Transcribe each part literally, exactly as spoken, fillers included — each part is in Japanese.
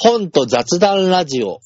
本と雑談ラジオ。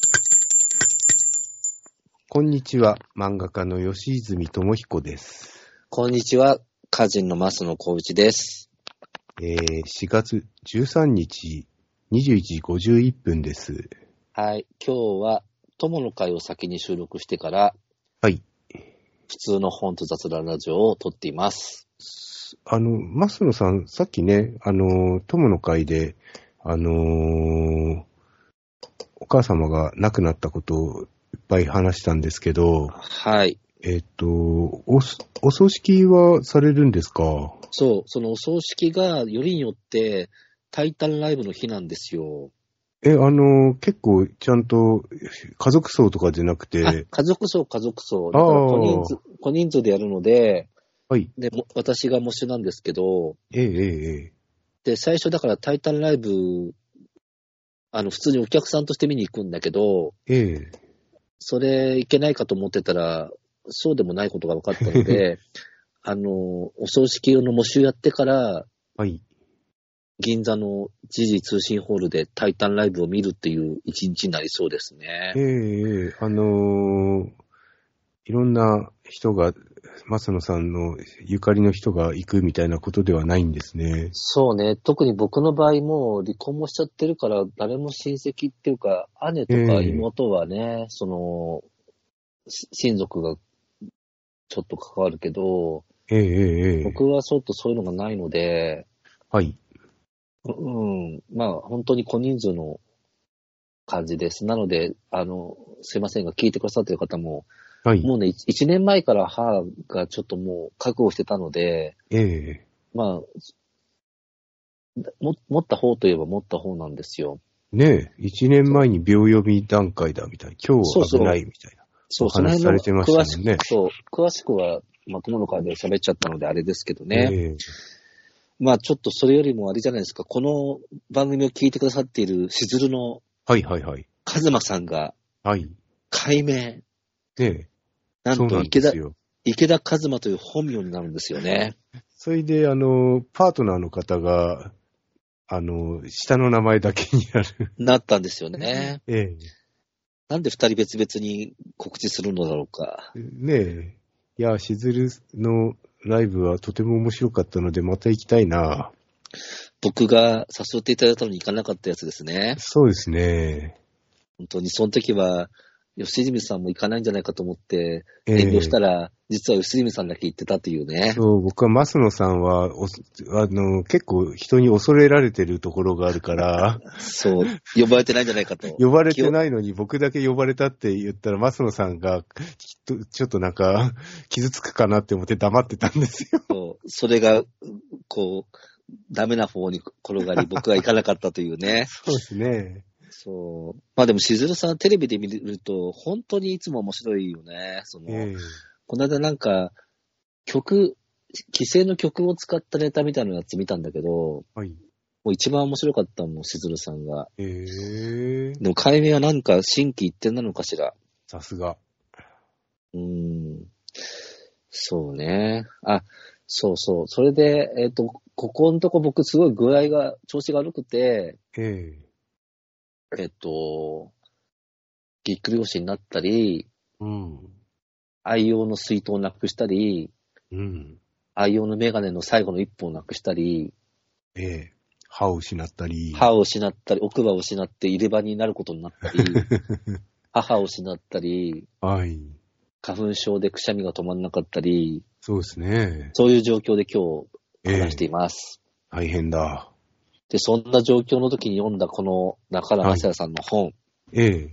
こんにちは、漫画家の吉泉智彦です。 こんにちは、歌人の増野幸一です。 えー、しがつじゅうさんにちにじゅういちじごじゅういっぷんです。 はい、今日は友の会を先に収録してから、 はい。 普通の本と雑談ラジオを撮っています。 あの、増野さん、さっきね、あの、友の会で、あのー、お母様が亡くなったことをいっぱい話したんですけど、 はい。 えっと、お、お葬式はされるんですか？ そう、そのお葬式がよりによってタイタンライブの日なんですよ。 え、あの、結構ちゃんと家族葬とかじゃなくて、 あ、家族葬、家族葬。だから小人数、小人数でやるので、 はい。 で、も私が喪主なんですけど、 ええええええ。 で、最初だからタイタンライブ、あの、普通にお客さんとして見に行くんだけど、 ええ。 それいけないかと思ってたら、そうでもないことが分かったので、あの、お葬式用の募集やってから、 はい。 銀座の時事通信ホールでタイタンライブを見るっていう一日になりそうですね。 ええええ、あのーいろんな人が、増野さんのゆかりの人が行くみたいなことではないんですね。 そうね。特に僕の場合も離婚もしちゃってるから、誰も親戚っていうか、姉とかええ妹はね、その、し親族がちょっと関わるけど、 ええええ僕はちょっとそういうのがないので、 はい。 ううん、まあ本当に小人数の感じです。なので、あの、すいませんが、聞いてくださっている方も、 はい。 もうね、一一年前から母がちょっともう覚悟してたので、 ええまあ、も、持った方といえば持った方なんですよ。 ねえ、一年前に秒読み段階だみたいな、今そうそう。 日危ないみたいな、 そう、 おその辺の話しされてましたもんね。 詳しく、そう、詳しくは、まあ、友の会で喋っちゃったのであれですけどね。 ええまあ、ちょっとそれよりもあれじゃないですか、この番組を聞いてくださっているしずるのはいはいはい。 カズマさんが、 はい。 改名、 ねえ、 なんそうなんでと池田、 すよ。 池田カズマという本名になるんですよね。 それで、あの、パートナーの方が、あの、下の名前だけになる。 なったんですよね。 ええなんで二人別々に告知するのだろうか。 ねえ。いや、しずるのライブはとても面白かったので、また行きたいな。 僕が誘っていただいたのに行かなかったやつですね。 そうですね。 本当にその時は、吉住さんも行かないんじゃないかと思ってえ遠慮したえら、実は吉住さんだけ行ってたというね。 そう、僕は増野さんは、おあの、結構人に恐れられてるところがあるから、 そう、呼ばれてないんじゃないかと。 呼ばれてないのに僕だけ呼ばれたって言ったら、増野さんが、きっと、ちょっとなんか、傷つくかなって思って黙ってたんですよ。 そう、それが、こう、ダメな方に転がり、僕は行かなかったというね。 そうですね。 そう。まあでも、しずるさんテレビで見ると、本当にいつも面白いよね。その、 ええこの間なんか、曲、既成の曲を使ったネタみたいなやつ見たんだけど、 はい。 もう一番面白かったもん、しずるさんが。 ええでも、解明はなんか新規一点なのかしら。 さすが。 うーん。そうね。あ、そうそう。それで、えっと、ここのとこ僕すごい具合が、調子が悪くて、 えええっと、ぎっくり腰になったり、 うん。 愛用の水筒をなくしたり、 うん。 愛用のメガネの最後の一本をなくしたり、 ええ歯を失ったり。 歯を失ったり、奥歯を失って入れ歯になることになったり、母を失ったり、 はい。 花粉症でくしゃみが止まんなかったり、 そうですね。 そういう状況で今日話していええます。 大変だ。 で、そんな状況の時に読んだこの中田正也さんの本、 ええ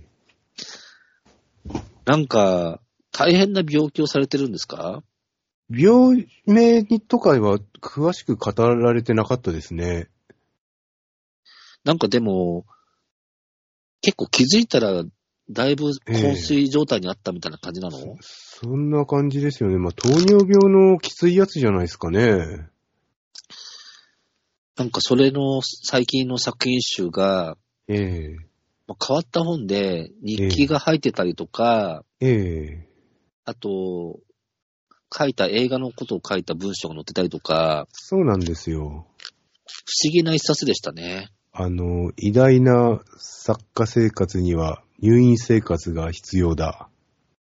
なんか大変な病気をされてるんですか？ 病名にとかは詳しく語られてなかったですね。 なんかでも、結構気づいたらだいぶ昏睡状態にあったみたいな感じなの？ そ、そんな感じですよね。まあ、糖尿病のきついやつじゃないですかね。 なんかそれの最近の作品集が、 ええまあ変わった本で日記が入ってたりとか、 ええあと、書いた映画のことを書いた文章が載ってたりとか、 そうなんですよ。 不思議な一冊でしたね。 あの、偉大な作家生活には入院生活が必要だ。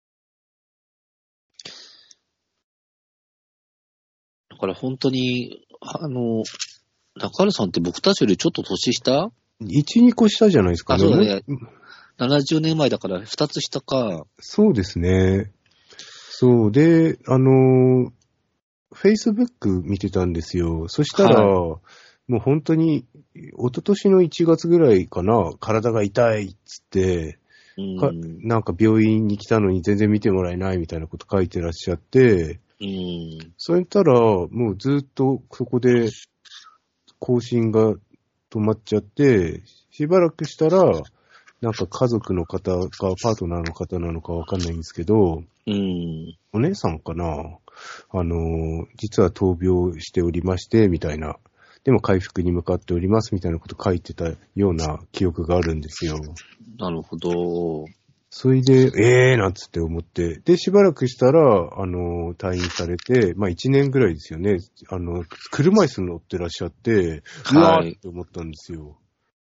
だから本当に、あの、中原さんって僕たちよりちょっと年下？ いち、にこ下じゃないですかね。 あ、そうだね。ななじゅうねんまえだからふたつ下か。 そうですね。そうで、あの、Facebook 見てたんですよ。そしたら、はい、もう本当に、一昨年のいちがつぐらいかな、体が痛いっつって、かなんか病院に来たのに全然見てもらえないみたいなこと書いてらっしゃって、 うん、 そういったら、もうずっとそこで更新が止まっちゃって、しばらくしたら、なんか家族の方かパートナーの方なのかわかんないんですけど、 うん、 お姉さんかな、あの、実は闘病しておりまして、みたいな。でも回復に向かっております、みたいなこと書いてたような記憶があるんですよ。 なるほど。 それで、えーなんつって思って。で、しばらくしたら、あの、退院されて、まあ一年ぐらいですよね。あの、車椅子乗ってらっしゃって、うわーって思ったんですよ。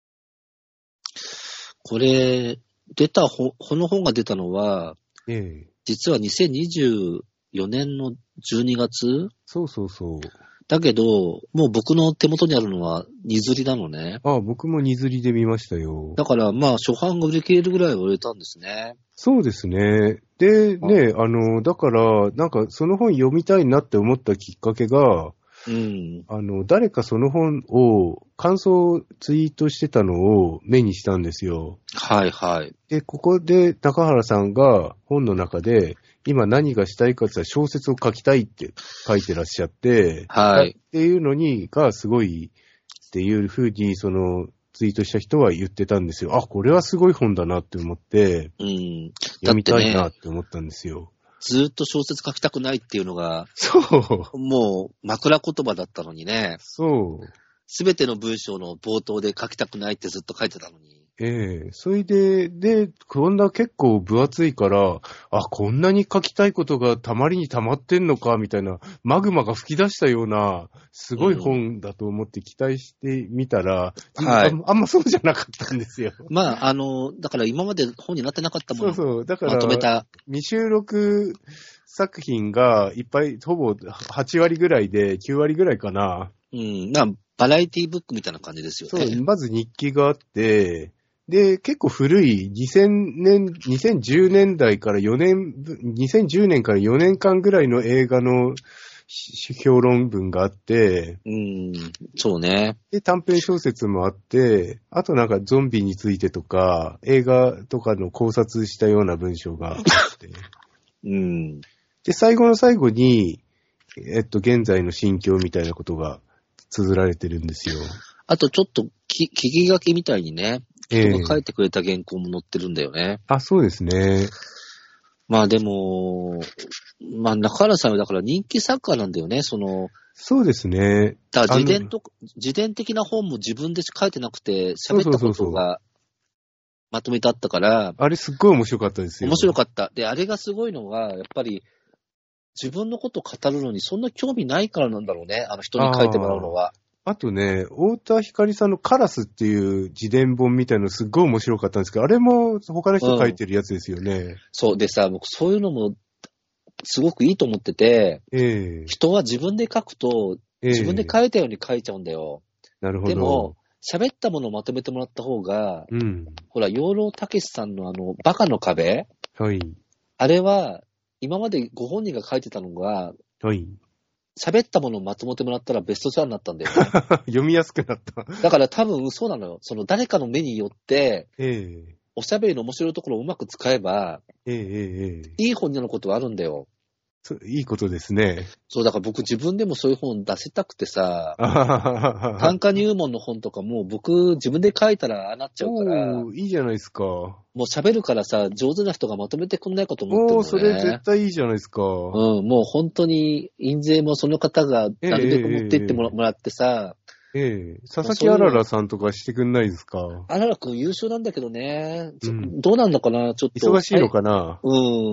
これ、出たほ、この本が出たのは、 ええ、 実はにせんにじゅうよねんのじゅうにがつ？ そうそうそう。 だけど、もう僕の手元にあるのはに刷りなのね。 ああ、僕もに刷りで見ましたよ。 だからまあ初版が売り切れるぐらいは売れたんですね。 そうですね。で、ね、あの、だから、なんかその本読みたいなって思ったきっかけが、 うん、 あの、誰かその本を、感想ツイートしてたのを目にしたんですよ。 はいはい。 で、ここで中原さんが本の中で、今何がしたいかって言ったら小説を書きたいって書いてらっしゃって、 はい。 っていうのに、がすごいっていうふうに、その、ツイートした人は言ってたんですよ。あ、これはすごい本だなって思って、 うん。 読みたいなって思ったんですよ。 ずーっと小説書きたくないっていうのが、 そう。 もう枕言葉だったのにね。 そう。 すべての文章の冒頭で書きたくないってずっと書いてたのに。 ええ、それで、で、こんな結構分厚いから、あ、こんなに書きたいことがたまりにたまってんのか、みたいな、マグマが吹き出したような、すごい本だと思って期待してみたら、うん、はい、あ, あんまそうじゃなかったんですよ。 まあ、あの、だから今まで本になってなかったものをそうそう、だから、 まとめた。 未収録作品がいっぱい、ほぼはちわりぐらいで、きゅうわりぐらいかな。 うん、なバラエティブックみたいな感じですよね。 そう、まず日記があって、で、結構古い、にせんねん、にせんじゅうねんだいからよねん、にせんじゅうねんからよねんかんぐらいの映画の評論文があって、 うん、そうね。 で、短編小説もあって、あとなんかゾンビについてとか、映画とかの考察したような文章があって。 うん。 で、最後の最後に、えっと、現在の心境みたいなことが綴られてるんですよ。 あとちょっとき、聞き書きみたいにね、人が書いてくれた原稿も載ってるんだよね。 えー、あ、そうですね。 まあでも、まあ中原さんはだから人気作家なんだよね、その。 そうですね。 だから自伝と、自伝的な本も自分で書いてなくて、喋ったことがまとめてあったから。そうそうそうそう、 あれすっごい面白かったですよ。 面白かった。で、あれがすごいのは、やっぱり、自分のことを語るのにそんな興味ないからなんだろうね、あの人に書いてもらうのは。 あとね、太田光さんのカラスっていう自伝本みたいなのすっごい面白かったんですけど、あれも他の人書いてるやつですよね。うん、 そうでさ、僕そういうのもすごくいいと思ってて、 えー、 人は自分で書くと、自分で書いたように書いちゃうんだよ。 えー、なるほど。 でも、喋ったものをまとめてもらった方が、 うん、 ほら、養老たけしさんのあの、バカの壁、 はい、あれは、今までご本人が書いてたのが、 はい、 喋ったものをまとめてもらったらベストセラーになったんだよ、ね。 読みやすくなった。 だから多分そうなのよ。その誰かの目によって、 えー、 おしゃべりの面白いところをうまく使えば、 えーえー、 いい本になることはあるんだよ。 いいことですね。 そう、だから僕自分でもそういう本出せたくてさ、短歌入門の本とかも僕自分で書いたらああなっちゃうから、 おー、いいじゃないですか。 もう喋るからさ、上手な人がまとめてくんないかと思ってるのね。 おー、それ絶対いいじゃないですか。 うん、もう本当に印税もその方がなるべく持っていっても ら,、えーえー、もらってさ、 ええー、佐々木あららさんとかしてくんないですか？ あららくん優秀なんだけどね、 うん、 どうなんのかな、ちょっと。 忙しいのかな？ うん。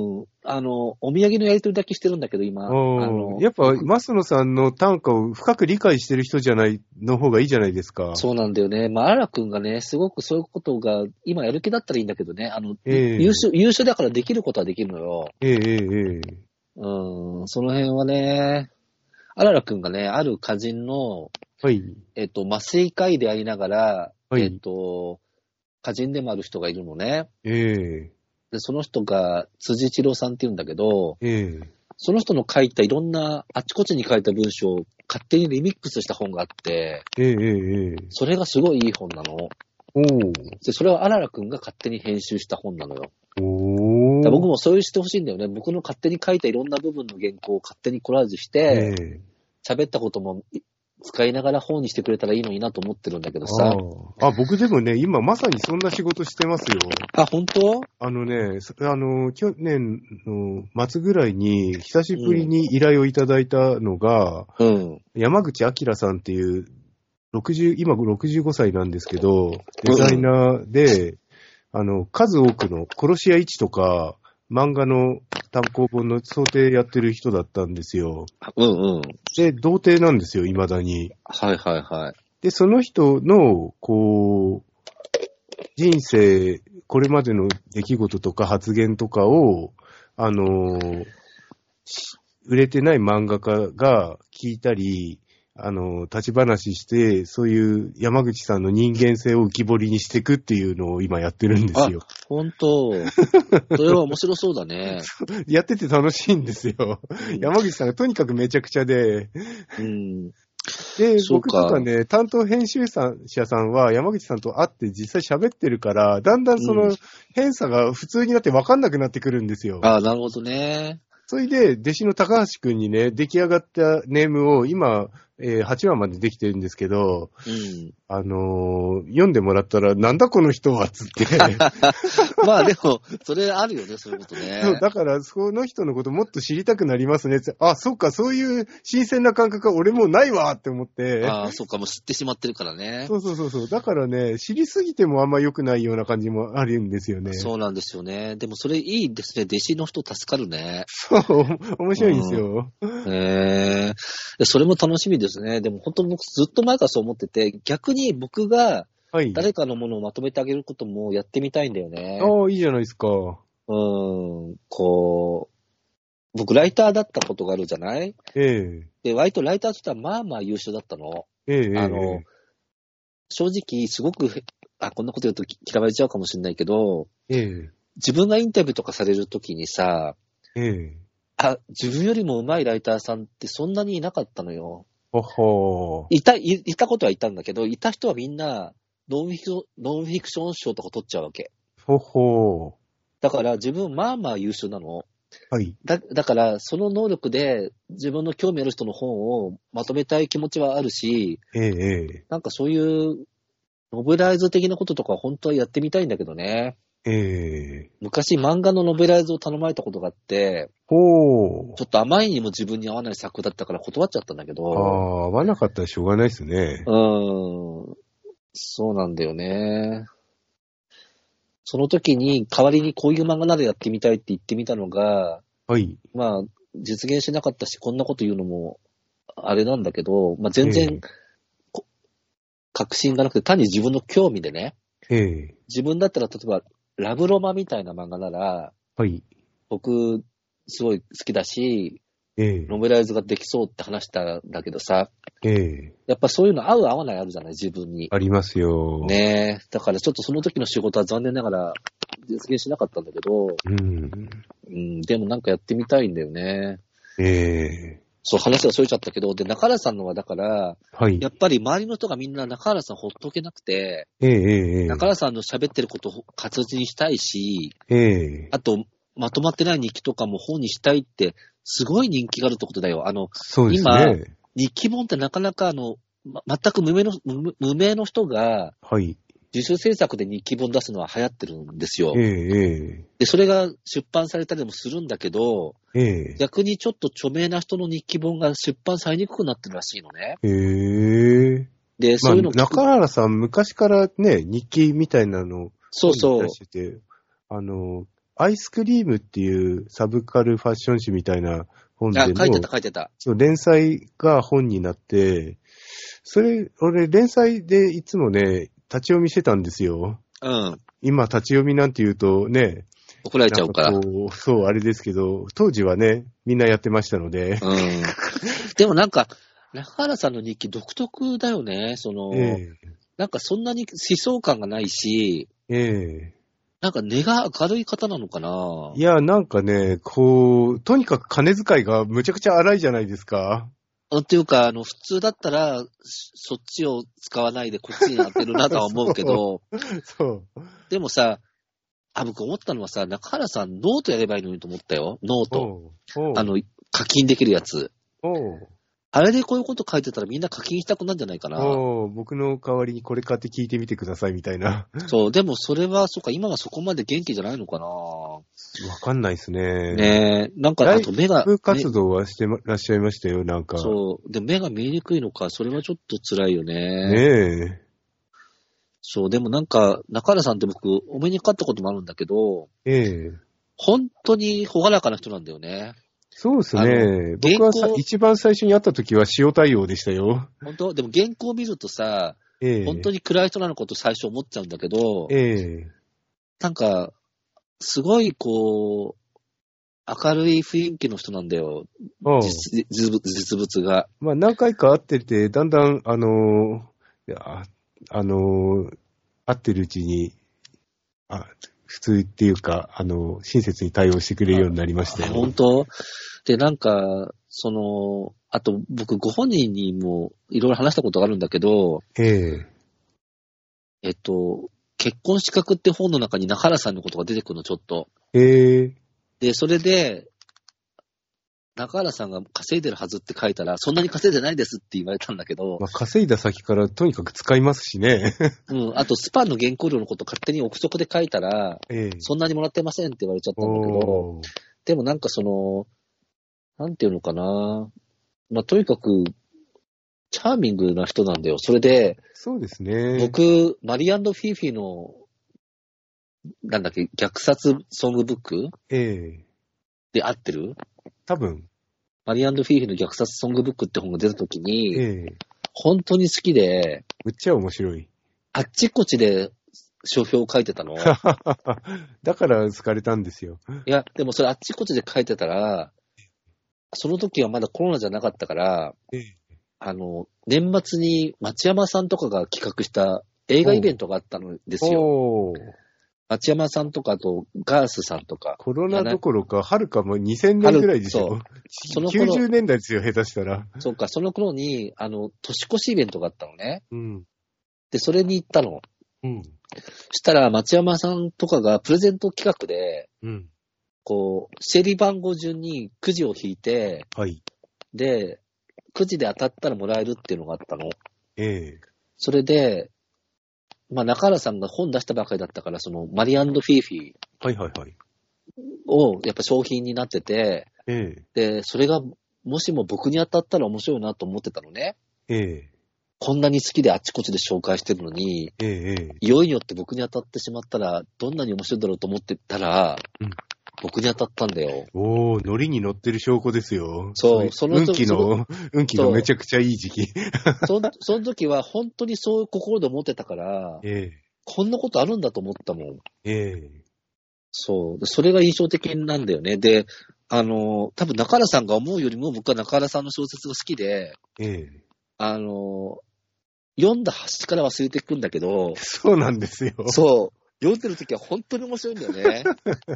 あの、お土産のやり取りだけしてるんだけど、今。あのやっぱ、増野さんの短歌を深く理解してる人じゃない、の方がいいじゃないですか。 そうなんだよね。まあ、アラ君がね、すごくそういうことが、今やる気だったらいいんだけどね、あの、 ええ、 優秀、優秀だからできることはできるのよ。 ええ、ええ、 うん、その辺はね、アララ君がね、ある歌人の、 はい。 えっと、麻酔科医でありながら、 はいえっと、歌人でもある人がいるのね。 ええ、 で、その人が辻一郎さんって言うんだけど、 ええ、 その人の書いたいろんな、あちこちに書いた文章を勝手にリミックスした本があって、 ええ、ええ、 それがすごいいい本なの。 おー、 で、それはアララ君が勝手に編集した本なのよ。 おー。 だから僕もそういうしてほしいんだよね。僕の勝手に書いたいろんな部分の原稿を勝手にコラージュしえて、 え、 喋ったことも使いながら本にしてくれたらいいのになと思ってるんだけどさ。 ああ、僕でもね、今まさにそんな仕事してますよ。 あ、本当？ あのね、そあの、去年の末ぐらいに、久しぶりに依頼をいただいたのが、 うん。 山口明さんっていう、ろくじゅう、今ろくじゅうごさいなんですけど、デザイナーで、あの、数多くの殺し屋一とか、漫画の単行本の想定やってる人だったんですよ。 うんうん。 で、童貞なんですよ、未だに。 はいはいはい。 で、その人の、こう、人生、これまでの出来事とか発言とかを、あのー、売れてない漫画家が聞いたり、あの、立ち話して、そういう山口さんの人間性を浮き彫りにしていくっていうのを今やってるんですよ。 ほんと。それは面白そうだね。 やってて楽しいんですよ。山口さんがとにかくめちゃくちゃで。 うん。 で、 そうか僕とかね、担当編集者さんは山口さんと会って実際喋ってるから、だんだんその偏差が普通になって分かんなくなってくるんですよ。 ああ、なるほどね。 それで、弟子の高橋くんにね、出来上がったネームを今、えー、はちわまでできてるんですけど、 うん。 あのー、読んでもらったら、なんだこの人は、つって。 まあでも、それあるよね、そういうことね。 そう、だから、その人のこともっと知りたくなりますね。あ、そっか、そういう新鮮な感覚は俺もうないわって思って。 ああ、そっか、もう知ってしまってるからね。 そうそうそうそう。だからね、知りすぎてもあんま良くないような感じもあるんですよね。 そうなんですよね。でもそれいいですね。弟子の人助かるね。 そう、面白いんですよ。 へえー。それも楽しみですね。でも本当僕ずっと前からそう思ってて、逆に僕が誰かのものをまとめてあげることもやってみたいんだよね。 ああ、いいじゃないですか。 うーん、こう、僕ライターだったことがあるじゃない？ ええ。 で、割とライターとしてはまあまあ優秀だったの。 ええ、 あの、正直すごく、あ、こんなこと言うと嫌われちゃうかもしれないけど、 ええ。 自分がインタビューとかされるときにさ、 ええ。 あ、自分よりも上手いライターさんってそんなにいなかったのよ。 ほほー。 いた、い、いたことはいたんだけど、いた人はみんなノンフィクション、ノンフィクション賞とか取っちゃうわけ。 ほほー。 だから自分まあまあ優秀なの。 はい。 だ、だからその能力で自分の興味ある人の本をまとめたい気持ちはあるし、 ええ、ええ。 なんかそういうノベライズ的なこととか本当はやってみたいんだけどね。 ええ。 昔漫画のノベライズを頼まれたことがあって、 ほー。 ちょっとあまりにも自分に合わない作だったから断っちゃったんだけど。 ああ、合わなかったらしょうがないですね。 うーん。そうなんだよね。その時に代わりにこういう漫画ならやってみたいって言ってみたのが、 はい。 まあ、実現しなかったし、こんなこと言うのもあれなんだけど、まあ全然、 ええ、 確信がなくて単に自分の興味でね、 ええ。 自分だったら例えばラブロマみたいな漫画なら、 はい。 僕すごい好きだし、 ええ。 ノベライズができそうって話したんだけどさ、 ええ。 やっぱそういうの合う合わないあるじゃない、自分に。 ありますよ。 ねえ。だからちょっとその時の仕事は残念ながら実現しなかったんだけど、 うん。 うん、でもなんかやってみたいんだよね。 ええ。 そう、話がそれちゃったけど、で、中原さんのはだから、 はい。 やっぱり周りの人がみんな中原さんほっとけなくて、 ええ、ええ。 中原さんの喋ってることを活字にしたいし、 ええ。 あと、まとまってない日記とかも本にしたいって、すごい人気があるってことだよ。あの、 そうです今、 ね。 日記本ってなかなかあの、ま、全く無名の、無無名の人が、 はい。 自主制作で日記本出すのは流行ってるんですよ。 ええ、えで、それが出版されたりもするんだけど、 え。ええ。 逆にちょっと著名な人の日記本が出版されにくくなってるらしいのね。 へえ。 で、そういうの聞く、 まあ、中原さん、昔からね、日記みたいなのをそうそう出してて、あの、 アイスクリームっていうサブカルファッション誌みたいな本であ、 の、 書いてた書いてた。 そう連載が本になって、それ、俺連載でいつもね、立ち読みしてたんですよ。 うん。 今立ち読みなんて言うとね、 怒られちゃうから。 なんかこうそう、あれですけど、当時はね、みんなやってましたので。 うん。でもなんか、中原さんの日記独特だよね。その、 ええ、 なんかそんなに思想感がないし、 ええ。 なんか根が明るい方なのかな。 いや、なんかね、こう、とにかく金遣いがむちゃくちゃ荒いじゃないですか。 っていうか、あの、普通だったら、そっちを使わないでこっちに当てるなとは思うけど、 そう。 でもさ、あ、僕思ったのはさ、中原さんノートやればいいのにと思ったよ。ノート。 おうおうあの、課金できるやつ。 おうあれでこういうこと書いてたらみんな課金したくなるんじゃないかな。 おう僕の代わりにこれ買って聞いてみてくださいみたいな。 そう、でもそれは、そうか、今はそこまで元気じゃないのかな。 わかんないですね。 ねえ、なんか、あと目が、 ライブ活動はしてらっしゃいましたよ、なんか。 そう、で、目が見えにくいのか、それはちょっと辛いよね。 ねえ。 そう、でもなんか、中原さんって僕、お目にかかったこともあるんだけど、 ええ。 本当に朗らかな人なんだよね。 そうですね。僕はさ一番最初に会った時は塩対応でしたよ。 本当でも原稿を見るとさ、 ええ。 本当に暗い人なのかと最初思っちゃうんだけど、 ええ。 なんか、すごいこう、明るい雰囲気の人なんだよ。 うん実実物実物が。 まあ何回か会ってて、だんだん、あのー、いやあのー、会ってるうちに、あ、普通っていうか、あの、親切に対応してくれるようになりましたよ。 本当で、なんか、その、あと僕ご本人にもいろいろ話したことがあるんだけど、 ええ。 えっと、結婚資格って本の中に中原さんのことが出てくるの、ちょっと。 ええ。 で、それで、中原さんが稼いでるはずって書いたら、そんなに稼いでないですって言われたんだけど、 まあ、稼いだ先からとにかく使いますしね。 うん、あとスパンの原稿料のこと勝手に憶測で書いたら、 ええ。 そんなにもらってませんって言われちゃったんだけど、 おーでもなんかその、なんていうのかな、まあ、とにかく、チャーミングな人なんだよ。それで、 そうですね。 僕、マリアンド・フィーフィーの、なんだっけ、虐殺ソングブックええ。 で合ってる多分。 マリアンド・フィーフィーの虐殺ソングブックって本が出た時に、 ええ。 本当に好きで、 むっちゃ面白い。 あっちこっちで書評を書いてたの。いだから好かれたんですよ。 や、でもそれあっちこっちで書いてたら、その時はまだコロナじゃなかったから、 ええ。 あの、年末に町山さんとかが企画した映画イベントがあったのですよ。 おー町山さんとか、あとガースさんとか。 コロナどころか、はるかもにせんねんぐらいでしょ。 その頃きゅうじゅうねんだいですよ、下手したら。 そうか、その頃に、あの、年越しイベントがあったのね。 うん。 で、それに行ったの。 うん。 そしたら、町山さんとかがプレゼント企画で、 うん。 こう、シェリ番号順にくじを引いて、 はい。 で、くじで当たったらもらえるっていうのがあったの。 ええ。 それで、まあ、中原さんが本出したばかりだったから、その、マリアンド・フィーフィーはいはいはい。 を、やっぱ商品になってて、 ええ。 で、それが、もしも僕に当たったら面白いなと思ってたのね。 ええ。 こんなに好きであっちこっちで紹介してるのに、 ええ。 いよいよって僕に当たってしまったら、どんなに面白いだろうと思ってたら、 うん僕に当たったんだよ。 おー、ノリに乗ってる証拠ですよ。 そうその運気の、運気のめちゃくちゃいい時期。 そその時は本当にそういう心で思ってたから、 ええ。 こんなことあるんだと思ったもん。 ええ。 そう。でそれが印象的なんだよね。で、あの、多分中原さんが思うよりも僕は中原さんの小説が好きで、 ええ。 あの、読んだ端から忘れていくんだけど、 そうなんですよ。 そう。読んでる時は本当に面白いんだよね。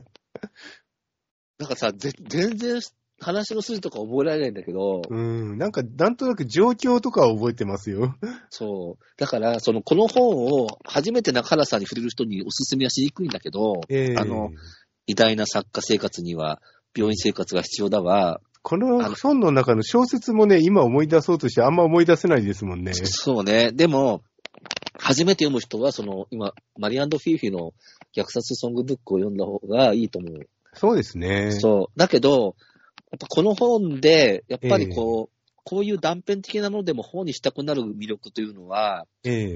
なんかさ、ぜ全然話の筋とか覚えられないんだけど、 うん。なんか、なんとなく状況とかは覚えてますよ。 そう。だから、その、この本を初めて中原さんに触れる人におすすめはしにくいんだけど、 ええ。 あの、偉大な作家生活には病院生活が必要だわ。 この本の中の小説もね、今思い出そうとしてあんま思い出せないですもんね。 そうね。でも、初めて読む人は、その、今、マリアンド・フィーフィーの虐殺ソングブックを読んだ方がいいと思う。 そうですね。 そう。だけど、やっぱこの本で、やっぱりこう、えー、こういう断片的なのでも本にしたくなる魅力というのは、 ええ、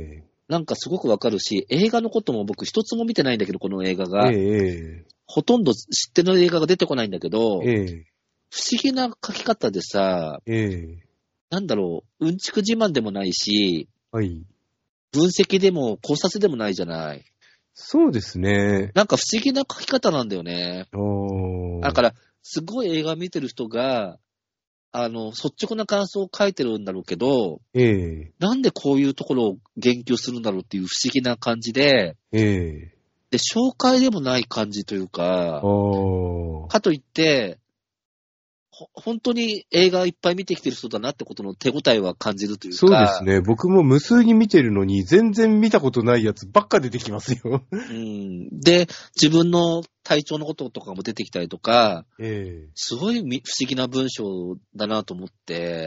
なんかすごくわかるし、映画のことも僕一つも見てないんだけど、この映画が。 ええほとんど知ってる映画が出てこないんだけど、 ええ不思議な書き方でさ、 ええなんだろう、うんちく自慢でもないし、 はい。 分析でも考察でもないじゃない。 そうですね。 なんか不思議な書き方なんだよね。 おー。 だから、すごい映画見てる人が、あの、率直な感想を書いてるんだろうけど、 ええなんでこういうところを言及するんだろうっていう不思議な感じで、 ええで、紹介でもない感じというか、 おー。 かといって、ほ本当に映画いっぱい見てきてる人だなってことの手応えは感じるというか。 そうですね。僕も無数に見てるのに、全然見たことないやつばっか出てきますよ。 うん。で、自分の体調のこととかも出てきたりとか、 ええすごいみ不思議な文章だなと思って、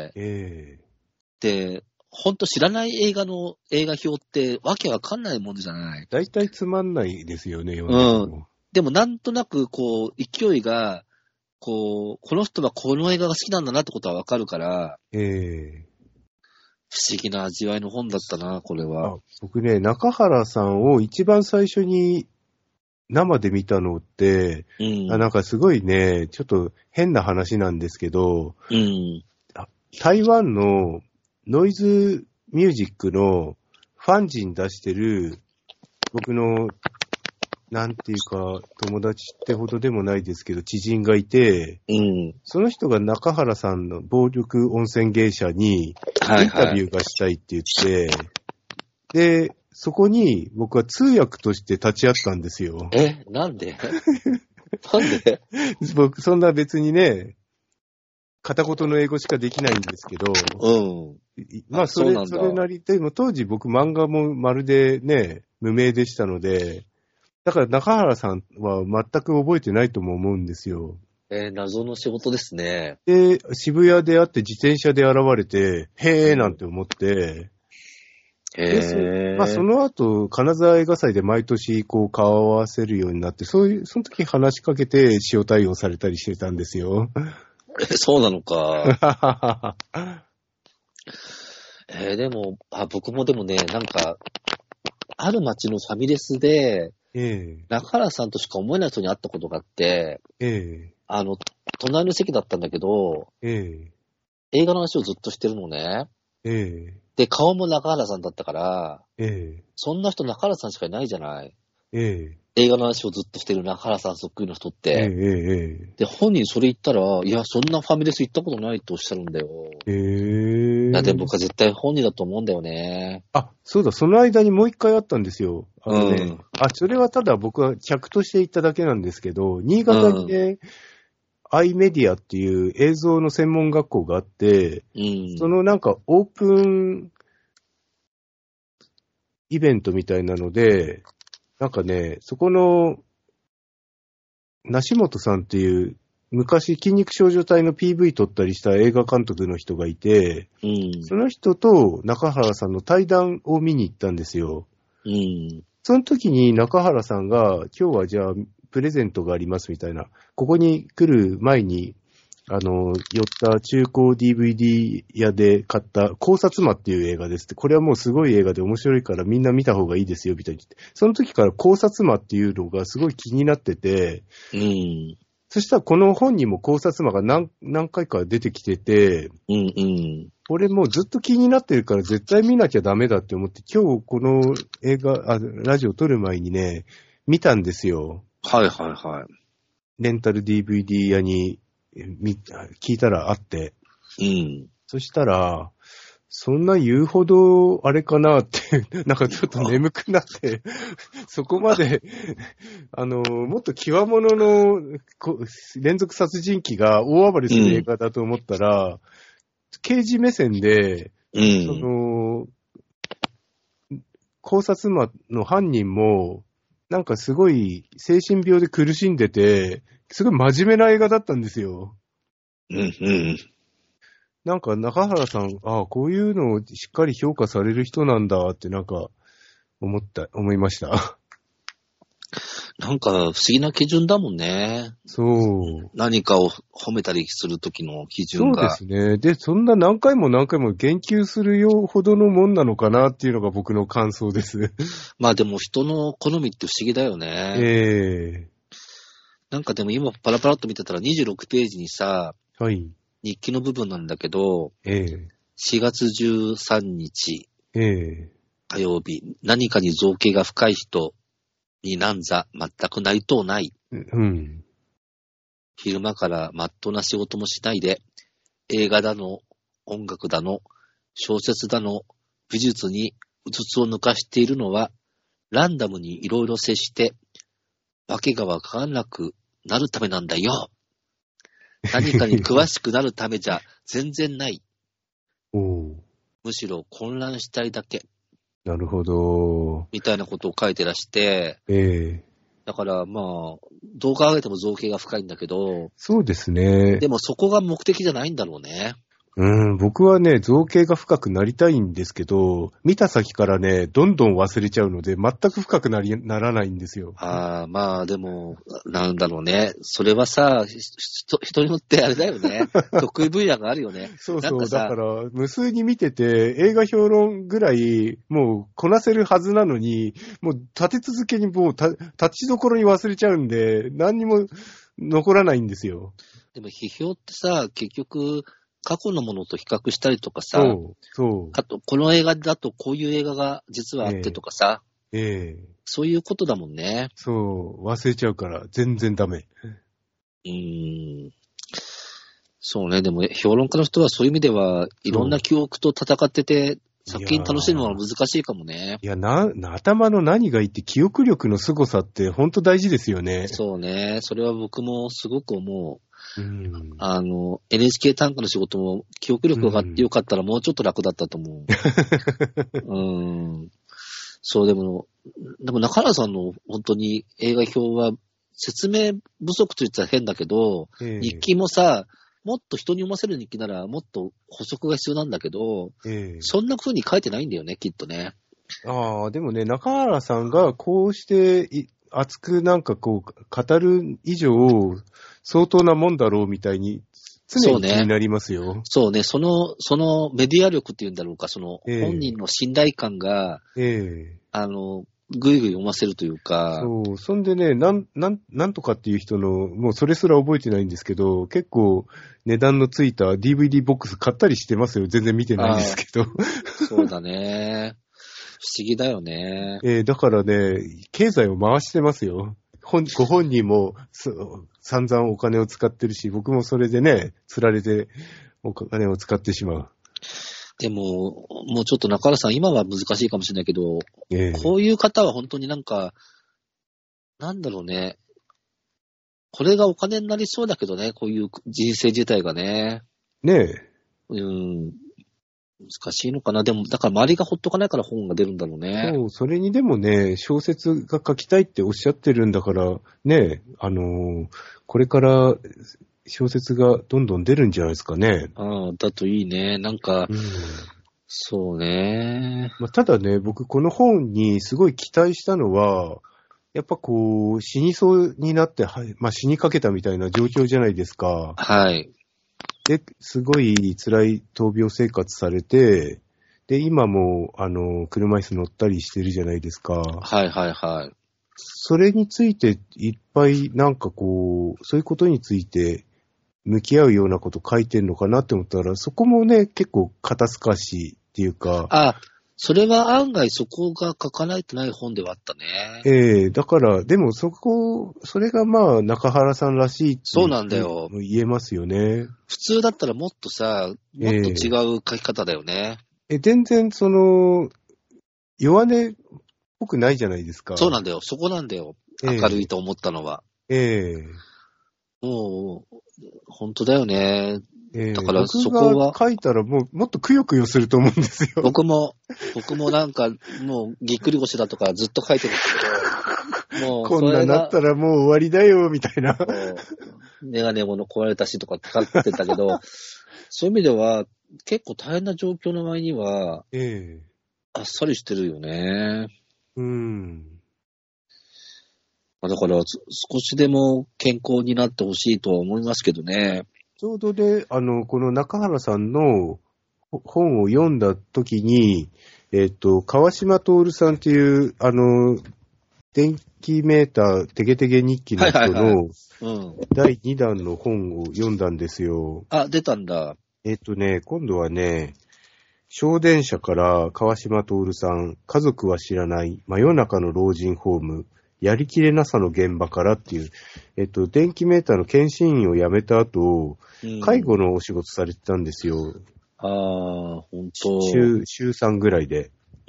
ええで、本当知らない映画の映画表ってわけわかんないもんじゃない。 大体つまんないですよね、読んでうん。 も。 でもなんとなくこう、勢いが、こう、この人はこの映画が好きなんだなってことはわかるから、 ええ不思議な味わいの本だったな、これは。 あ、僕ね、中原さんを一番最初に生で見たのって、 うん。 あなんかすごいね、ちょっと変な話なんですけど、 うん。 台湾のノイズミュージックのファンジン出してる僕のなんていうか友達ってほどでもないですけど知人がいて、 うん。 その人が中原さんの暴力温泉芸者にイはいンタはい。 ビューがしたいって言って、で、そこに僕は通訳として立ち会ったんですよ。 え、なんでなんで僕、そんな別にね、片言の英語しかできないんですけど、 うん。 まあ、それ、 そうなんだそれなり、でも当時僕漫画もまるでね、無名でしたので、だから中原さんは全く覚えてないとも思うんですよ。 えー謎の仕事ですね。 で、渋谷で会って自転車で現れて、へーなんて思って、 へでそえ。 まあ、その後、金沢映画祭で毎年こう顔を合わせるようになって、そういう、その時話しかけて塩対応されたりしてたんですよ。 えそうなのか。えーでも、あ、僕もでもね、なんか、ある街のファミレスで、 ええ中原さんとしか思えない人に会ったことがあって、 ええあの、隣の席だったんだけど、 え映画の話をずっとしてるのね。 ええで、顔も中原さんだったから、 ええそんな人中原さんしかいないじゃない。 ええ映画の話をずっとしてる中原さんそっくりの人っええて。 ええで、本人それ言ったら、いや、そんなファミレス行ったことないとおっしゃるんだよ。 ええいや、でも僕は絶対本人だと思うんだよね。 あ、そうだ、その間にもう一回あったんですよ。あのね、 うんあ、それはただ僕は客として行っただけなんですけど、新潟にね、アイメディアっていう映像の専門学校があって、 うん。 そのなんかオープンイベントみたいなので、なんかね、そこの、梨本さんっていう昔筋肉少女隊の ピーブイ 撮ったりした映画監督の人がいて、 うん。 その人と中原さんの対談を見に行ったんですよ。 うん。 その時に中原さんが、今日はじゃあプレゼントがありますみたいな、ここに来る前に、あの、寄った中古 ディーブイディー 屋で買った考察魔っていう映画ですって、これはもうすごい映画で面白いからみんな見た方がいいですよみたいに言って、その時から考察魔っていうのがすごい気になってて、 うん。 そしたらこの本にも考察魔が何、何回か出てきてて、 うん。うん。 俺もうずっと気になってるから絶対見なきゃダメだって思って、今日この映画、あ、ラジオ撮る前にね、見たんですよ。 はいはいはい。 レンタル ディーブイディー 屋に、み聞いたらあって。 うん。 そしたら、そんな言うほどあれかなって、なんかちょっと眠くなって、そこまで、あの、もっと極物のこ連続殺人鬼が大暴れする映画だと思ったら、うん、刑事目線で、 うん、 その、考察魔の犯人も、なんかすごい精神病で苦しんでて、すごい真面目な映画だったんですよ。 うん、うん。 なんか中原さん、ああ、こういうのをしっかり評価される人なんだってなんか思った、思いました。 なんか不思議な基準だもんね。 そう。 何かを褒めたりするときの基準が。 そうですね。で、そんな何回も何回も言及するよほどのもんなのかなっていうのが僕の感想です。 まあでも人の好みって不思議だよね。 ええなんかでも今パラパラっと見てたらにじゅうろくページにさ、 はい。 日記の部分なんだけど、 ええしがつじゅうさんにちええ火曜日、何かに造形が深い人になんざ全くなりとうない。 うん。 昼間からまっとうな仕事もしないで、映画だの、音楽だの、小説だの、美術にうつつを抜かしているのは、ランダムにいろいろ接して、わけがわからなくなるためなんだよ。何かに詳しくなるためじゃ全然ない。 おうむしろ混乱したいだけ。 なるほど。 みたいなことを書いてらして、 ええだからまあ、どう考えても造形が深いんだけど、 そうですね。 でもそこが目的じゃないんだろうね。 うん、僕はね、造形が深くなりたいんですけど、見た先からね、どんどん忘れちゃうので、全く深くなり、ならないんですよ。 ああ、まあでも、なんだろうね。それはさ、人人によってあれだよね。得意分野があるよね。 そうそう、 なんかさだから、無数に見てて、映画評論ぐらい、もうこなせるはずなのに、もう立て続けにもうた立ちどころに忘れちゃうんで、何にも残らないんですよ。 でも批評ってさ、結局、過去のものと比較したりとかさ、 そう、そう。 あと、この映画だとこういう映画が実はあってとかさ、 ええそういうことだもんね。 そう、忘れちゃうから、全然ダメ。 うーん。そうね。でも、評論家の人はそういう意味では、いろんな記憶と戦ってて、作品楽しむのは難しいかもね。 いや、な、頭の何がいいって記憶力の凄さって本当大事ですよね。 そうね。それは僕もすごく思う。 うん。 あの、エヌエイチケー 単価の仕事も記憶力があってよかったらもうちょっと楽だったと思う。うん。そう、でも、でも中原さんの本当に映画表は説明不足と言ったら変だけど、 ええ日記もさ、もっと人に読ませる日記ならもっと補足が必要なんだけど、 ええそんな風に書いてないんだよね、きっとね。 ああ、でもね、中原さんがこうしてい熱くなんかこう語る以上、相当なもんだろうみたいに常に気になりますよ。 そうね、その、そのメディア力っていうんだろうか、そのええ本人の信頼感が、 ええあの、ぐいぐい読ませるというか、 そう。そんでね、なん、なん、なんとかっていう人の、もうそれすら覚えてないんですけど、結構値段のついた ディーブイディー ボックス買ったりしてますよ。全然見てないんですけど。 そうだね。不思議だよね。 えーだからね、経済を回してますよ。本ご本人もそう散々お金を使ってるし、僕もそれでね、釣られてお金を使ってしまう。 でも、もうちょっと中原さん、今は難しいかもしれないけど、 えーこういう方は本当になんか、なんだろうね。これがお金になりそうだけどね、こういう人生自体がね。 ねえ。 うん。難しいのかな。でも、だから周りがほっとかないから本が出るんだろうね。 そう、それにでもね、小説が書きたいっておっしゃってるんだから、ね、あのーこれから小説がどんどん出るんじゃないですかね。 ああ、だといいね。なんか、 うんそうね。 まあ、ただね、僕この本にすごい期待したのは、やっぱこう、死にそうになって、はいまあ、死にかけたみたいな状況じゃないですか。 はい。 はいはいはい。 それについていっぱいなんかこう、そういうことについて向き合うようなこと書いてんのかなって思ったら、そこもね、結構肩透かしっていうか、 あ、それは案外そこが書かないとない本ではあったね。 ええだから、でもそこ、それがまあ中原さんらしいってそうなんだよ。 言えますよね。 普通だったらもっとさ、もっと違う書き方だよね。 え、全然その、弱音っぽくないじゃないですか。 そうなんだよ。そこなんだよ。 ええ明るいと思ったのは。 ええもう、本当だよね。 ええだからそこ僕はが書いたらもうもっとくよくよすると思うんですよ。 僕も、僕もなんか、もう、ぎっくり腰だとかずっと書いてるんですけど、もう、 こんななったらもう終わりだよ、みたいな。 こうメガネも壊れたしとかって書いてたけど、そういう意味では、結構大変な状況の前には、 ええあっさりしてるよね。 うん。 だから、少しでも健康になってほしいとは思いますけどね。 ちょうどで、あの、この中原さんの本を読んだ時に、えっと、川島徹さんっていう、あの、電気メーターテゲテゲ日記の人のだいにだんの本を読んだんですよ。 あ、出たんだ。 えっとね、今度はね、小電車から川島徹さん、家族は知らない真夜中の老人ホーム、やりきれなさの現場からっていう、えっと、電気メーターの検診員を辞めた後、うん、介護のお仕事されてたんですよ。 ああ、ほんと。 週、週さんぐらいで。 うん。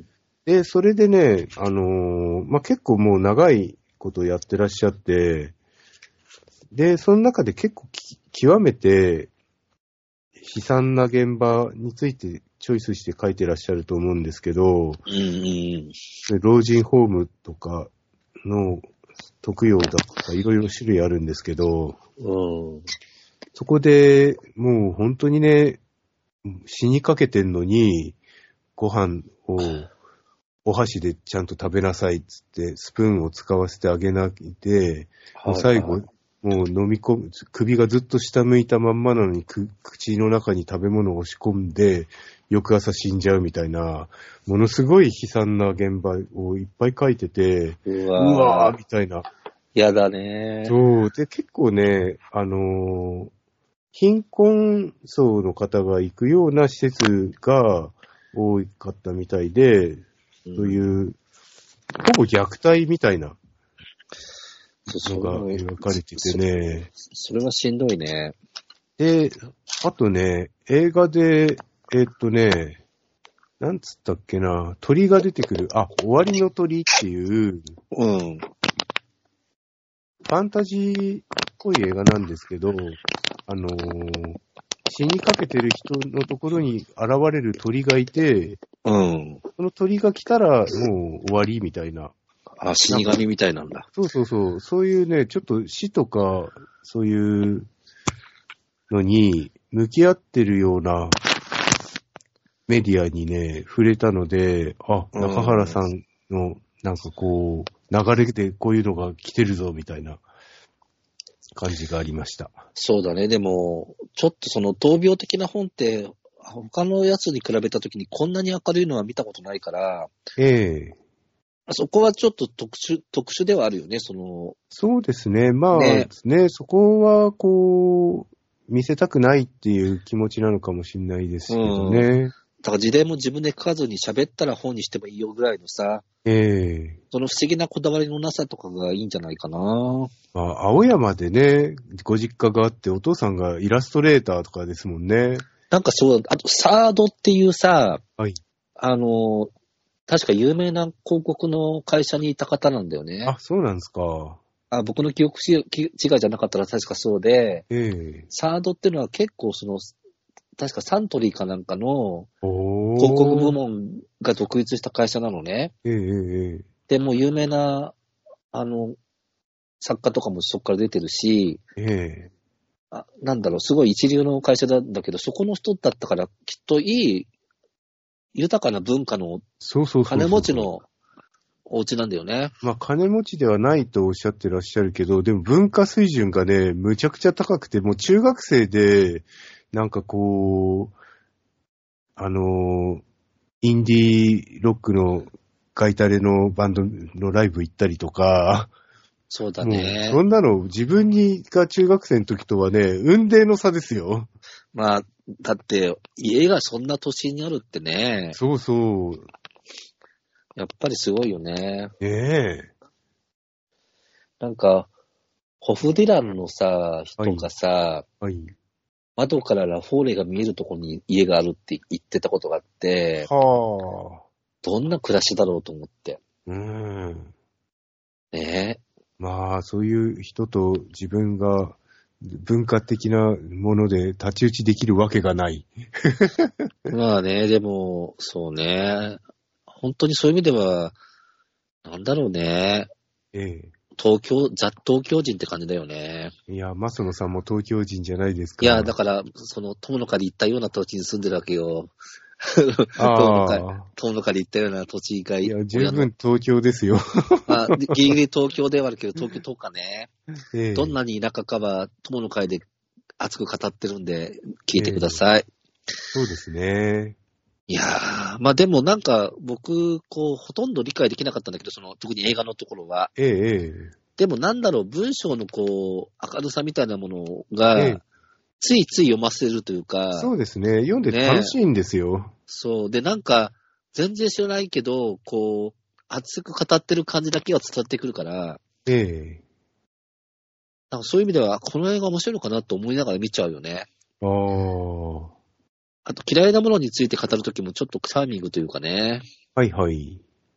で、それでね、あのー、まあ、結構もう長いことやってらっしゃって、で、その中で結構極めて悲惨な現場についてチョイスして書いてらっしゃると思うんですけど、 うんうん、 老人ホームとかの特養だとかいろいろ種類あるんですけど、 うん、 そこでもう本当にね、死にかけてんのに、ご飯をお箸でちゃんと食べなさいっつって、スプーンを使わせてあげなきで、もう最後、もう飲み込む、首がずっと下向いたまんまなのに、口の中に食べ物を押し込んで、翌朝死んじゃうみたいな、ものすごい悲惨な現場をいっぱい書いてて、 うわー、 うわーみたいな。 やだねー。 そう。で、結構ね、あのー、貧困層の方が行くような施設が多かったみたいで、そういう、うん、ほぼ虐待みたいなのが描かれててね。 それはしんどいね。 で、あとね、映画で、えー、っとね、なんつったっけな、鳥が出てくる、あ、終わりの鳥っていう、 うん。 ファンタジーっぽい映画なんですけど、あのー、死にかけてる人のところに現れる鳥がいて、 うん。 その鳥が来たらもう終わりみたいな。 あ、死神みたいなんだ。 そうそうそう。そういうね、ちょっと死とか、そういうのに向き合ってるようなメディアにね、触れたので、あ、中原さんのなんかこう、流れでこういうのが来てるぞみたいな感じがありました。 そうだね。でも、ちょっとその闘病的な本って、他のやつに比べたときにこんなに明るいのは見たことないから、 ええそこはちょっと特殊、特殊ではあるよね、その。 そうですね。まあ、ね、ね、そこはこう、見せたくないっていう気持ちなのかもしれないですけどね。うん、 だから自伝も自分で書かずに喋ったら本にしてもいいよぐらいのさ、 ええその不思議なこだわりのなさとかがいいんじゃないかな。 まあ、青山でね、ご実家があって、お父さんがイラストレーターとかですもんね。 なんかそう、あと、サードっていうさ、 はい。 あの、確か有名な広告の会社にいた方なんだよね。 あ、そうなんですか。 あ、僕の記憶違いじゃなかったら確かそうで、 ええサードっていうのは結構その、確かサントリーかなんかの広告部門が独立した会社なのね。 ええで、もう有名な、あの、作家とかもそこから出てるし、 ええあ、なんだろう、すごい一流の会社なんだけど、そこの人だったからきっといい、豊かな文化の金持ちのお家なんだよね。 まあ金持ちではないとおっしゃってらっしゃるけど、でも文化水準がね、むちゃくちゃ高くて、もう中学生で、なんかこう、あの、インディーロックのガイタレのバンドのライブ行ったりとか、 そうだね。 そんなの自分にが中学生の時とはね、雲泥の差ですよ。 まあ、だって、家がそんな都心にあるってね。 そうそう。 やっぱりすごいよね。 ねえ。 なんか、ホフディランのさ、人がさ、 はい。はい、 窓からラフォーレが見えるところに家があるって言ってたことがあって、 はあ。 どんな暮らしだろうと思って。 うーん。 ねえ。 まあ、そういう人と自分が文化的なもので太刀打ちできるわけがない。 まあね、でも、そうね。本当にそういう意味では、なんだろうね。 ええ。 東京、ザ・東京人って感じだよね。 いや、マスノさんも東京人じゃないですか。 いや、だから、その、友の会で行ったような土地に住んでるわけよ。 ああ。 遠野から行ったような土地が。 いや、十分東京ですよ。 まあ、ギリギリ東京ではあるけど、東京とかね。 ええ、 どんなに田舎かは友の会で熱く語ってるんで、聞いてください。ええ、 そうですね。 いやー、まあでもなんか僕、こう、ほとんど理解できなかったんだけど、その、特に映画のところは。 ええ、ええ。 でもなんだろう、文章のこう、明るさみたいなものが、 ええ、 ついつい読ませるというか。 そうですね。読んで楽しいんですよ。 ね、そう。で、なんか、全然知らないけど、こう、熱く語ってる感じだけは伝わってくるから、 ええ。 なんかそういう意味では、この映画面白いのかなと思いながら見ちゃうよね。 ああ。 あと、嫌いなものについて語るときもちょっとタイミングというかね。 はいはい。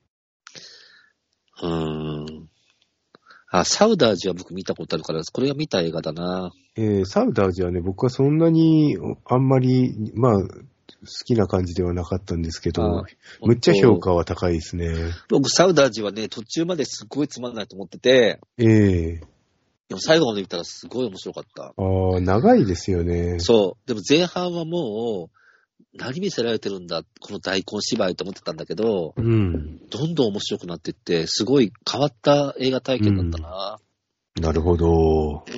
うーん。あ、サウダージは僕見たことあるから、これが見た映画だな。 えー、サウダージはね、僕はそんなに、あんまり、まあ、好きな感じではなかったんですけど、むっちゃ評価は高いですね。 僕、サウダージはね、途中まですごいつまんないと思ってて、 ええー。 でも最後まで見たらすごい面白かった。 ああ、長いですよね。 そう。でも前半はもう、何見せられてるんだ、この大根芝居と思ってたんだけど、 うん。 どんどん面白くなっていって、すごい変わった映画体験だったな。 うん、なるほど。 うん。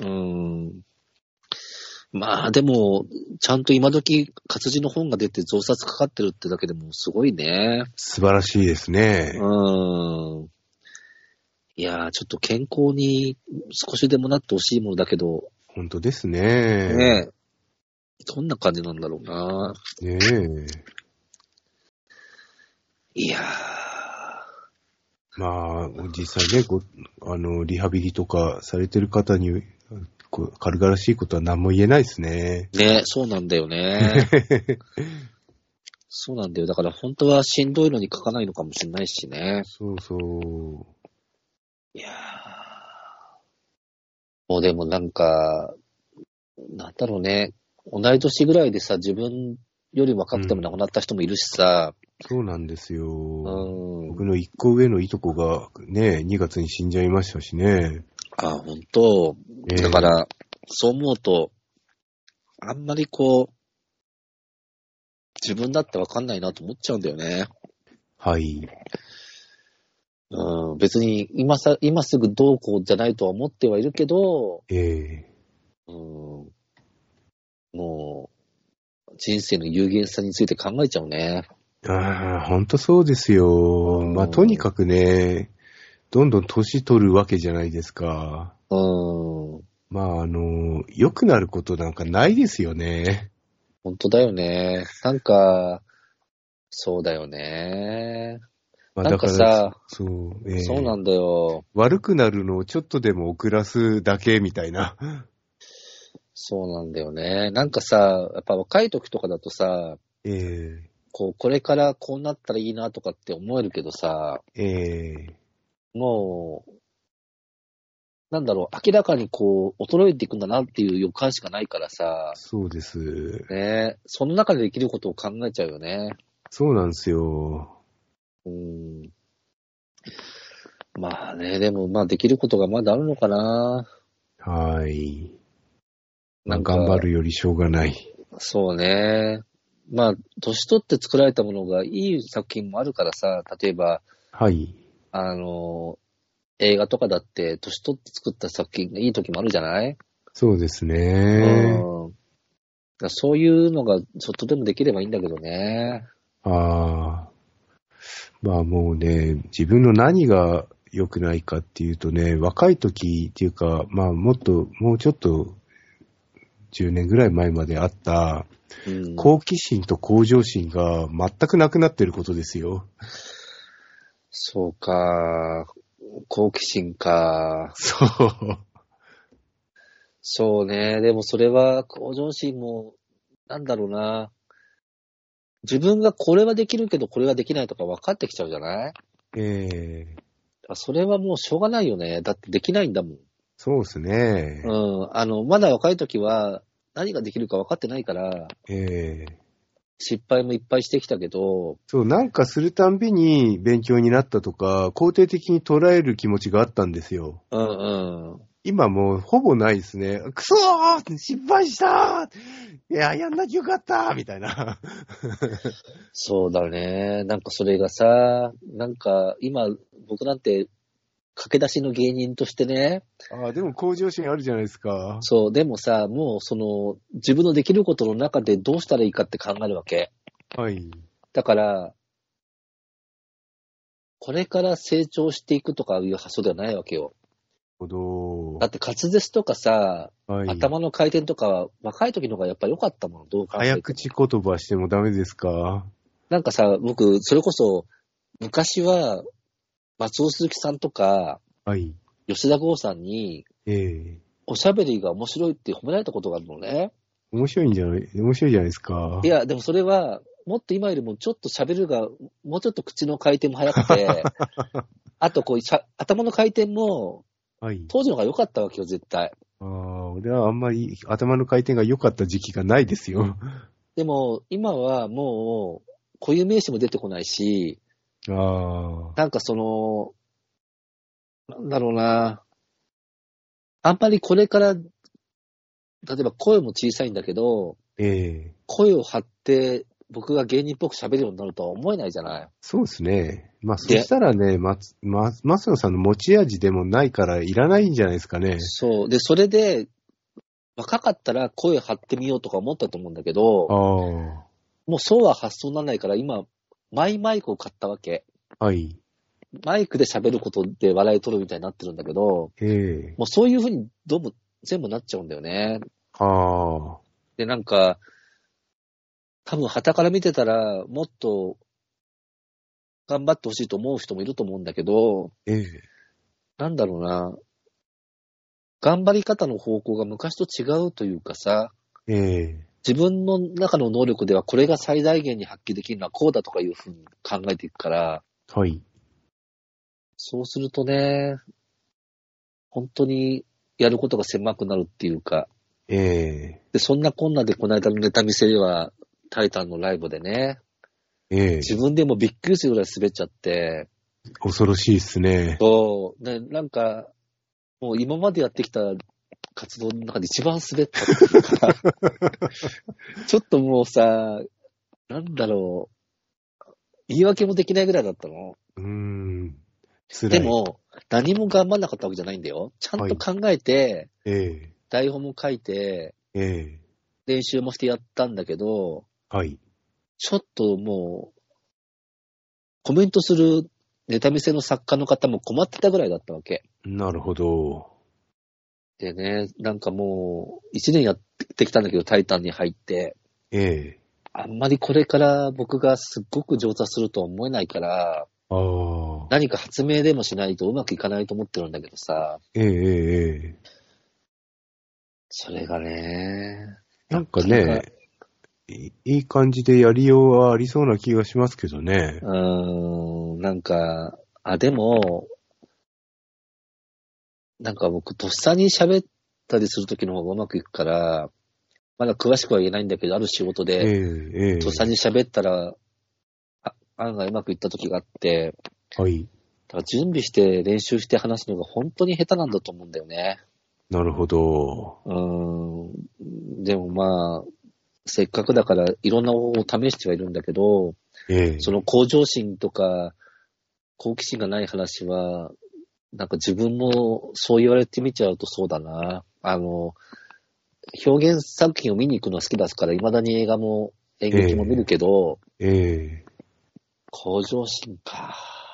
まあでも、ちゃんと今時活字の本が出て増刷かかってるってだけでもすごいね。 素晴らしいですね。 うん。いやー、ちょっと健康に少しでもなってほしいものだけど。 本当ですね。 ねえ。どんな感じなんだろうな。 ねえ。 いやー。 まあ、実際ね、ごあの、リハビリとかされてる方に、こう軽々しいことは何も言えないですね。 ね、そうなんだよね。そうなんだよ。だから本当はしんどいのに書かないのかもしれないしね。 そうそう。 いやー。もうでもなんか、なんだろうね。同い年ぐらいでさ、自分より若くても亡くなった人もいるしさ。 うん、そうなんですよ。 うん、 僕の一個上のいとこがね、にがつに死んじゃいましたしね。 あ、ほんと。だから、えー、そう思うと、あんまりこう、自分だってわかんないなと思っちゃうんだよね。 はい。 うん、別に今さ、今すぐどうこうじゃないとは思ってはいるけど、 ええーうん、もう、人生の有限さについて考えちゃうね。 ああ、ほんとそうですよ。まあ、とにかくね、どんどん年取るわけじゃないですか。 うん。 まあ、あの、良くなることなんかないですよね。 ほんとだよね。なんか、そうだよね。 まあ、 なんかさ、 そう、えー、 そうなんだよ。 悪くなるのをちょっとでも遅らすだけみたいな。 そうなんだよね。なんかさ、やっぱ若い時とかだとさ、 えー、 こう、これからこうなったらいいなとかって思えるけどさ、 えー、 もう、なんだろう、明らかにこう、衰えていくんだなっていう予感しかないからさ、 そうです。 ね、その中でできることを考えちゃうよね。 そうなんですよ。 うん。まあね、でもまあできることがまだあるのかな。 はい。 なんか頑張るよりしょうがない。 そうね。まあ、年取って作られたものがいい作品もあるからさ、例えば、 はい。 あの、映画とかだって年取って作った作品がいい時もあるじゃない？ そうですね。 うん。だそういうのがちょっとでもできればいいんだけどね。 ああ。まあもうね、自分の何が良くないかっていうとね、若い時っていうか、まあもっと、もうちょっとじゅうねんぐらい前まであった、うん、好奇心と向上心が全くなくなってることですよ。 そうか。好奇心か。 そう。 そうね。でもそれは向上心も、なんだろうな。自分がこれはできるけどこれはできないとか分かってきちゃうじゃない？ ええー。それはもうしょうがないよね。だってできないんだもん。 そうですね。 うん。あの、まだ若い時は何ができるか分かってないから、 ええー。 失敗もいっぱいしてきたけど。 そう、なんかするたんびに勉強になったとか、肯定的に捉える気持ちがあったんですよ。 うんうん。 今もうほぼないですね。くそー失敗したーいや、やんなきゃよかったーみたいな。 そうだね。なんかそれがさ、なんか今僕なんて駆け出しの芸人としてね、 ああ、でも向上心あるじゃないですか。 そう、でもさ、もうその自分のできることの中でどうしたらいいかって考えるわけ。 はい。 だから、これから成長していくとかいう発想ではないわけよ。 なるほど。 だって滑舌とかさ、 はい。 頭の回転とか若い時の方がやっぱ良かったもの、どう考えても。 早口言葉してもダメですか？ なんかさ、僕、それこそ、昔は、松尾鈴木さんとか、 はい。 吉田剛さんに、 ええおしゃべりが面白いって褒められたことがあるのね。 面白いんじゃない、面白いじゃないですか。 いや、でもそれは、もっと今よりもちょっと喋るが、もうちょっと口の回転も早くて、あとこうしゃ、頭の回転も、 はい。 当時の方が良かったわけよ、絶対。 ああ、俺はあんまり頭の回転が良かった時期がないですよ。 でも、今はもう、固有名詞も出てこないし、 ああ、 なんかその、なんだろうな、あんまりこれから、例えば声も小さいんだけど、 ええ声を張って僕が芸人っぽく喋るようになるとは思えないじゃない。 そうですね。まあ、そでしたらね、松、松、松野さんの持ち味でもないからいらないんじゃないですかね。 そう。で、それで、若かったら声張ってみようとか思ったと思うんだけあど、 あ、 もうそうは発想にならないから今、マイマイクを買ったわけ。 はい。 マイクで喋ることで笑い取るみたいになってるんだけど、 ええもうそういう風にどうも全部なっちゃうんだよね。 ああ、 で、なんか、多分傍から見てたら、もっと頑張ってほしいと思う人もいると思うんだけど、 ええなんだろうな、頑張り方の方向が昔と違うというかさ、 ええ自分の中の能力ではこれが最大限に発揮できるのはこうだとかいうふうに考えていくから、 はい。 そうするとね、本当にやることが狭くなるっていうか、 ええで、そんなこんなでこの間のネタ見せでは、タイタンのライブでね、 ええ自分でもびっくりするぐらい滑っちゃって、 恐ろしいですね。 そう、ね、なんか、もう今までやってきた活動の中で一番滑ったっていうか、ちょっともうさ、なんだろう、言い訳もできないぐらいだったの。 うーん。辛い。 でも、何も頑張んなかったわけじゃないんだよ。ちゃんと考えて、 ええ台本も書いて、 ええ練習もしてやったんだけど、 はい。 ちょっともう、コメントするネタ見せの作家の方も困ってたぐらいだったわけ。 なるほど。 でね、なんかもう、一年やってきたんだけど、タイタンに入って、 ええあんまりこれから僕がすっごく上達するとは思えないから、 ああ。 何か発明でもしないとうまくいかないと思ってるんだけどさ、 ええええええそれがね、 なんかなかなねか、 いいい感じでやりようはありそうな気がしますけどね。 うーん、なんか、あ、でも、なんか僕、とっさに喋ったりするときの方がうまくいくから、まだ詳しくは言えないんだけど、ある仕事えで、 えええとっさに喋ったら、あ案外うまくいったときがあって、 はい。 だから準備して練習して話すのが本当に下手なんだと思うんだよね。 なるほど。 うーん。でもまあ、せっかくだからいろんな方法を試してはいるんだけど、 ええその向上心とか好奇心がない話は、なんか自分もそう言われてみちゃうとそうだな。あの、表現作品を見に行くのは好きだから、未だに映画も演劇も見るけど、 ええ向上心か。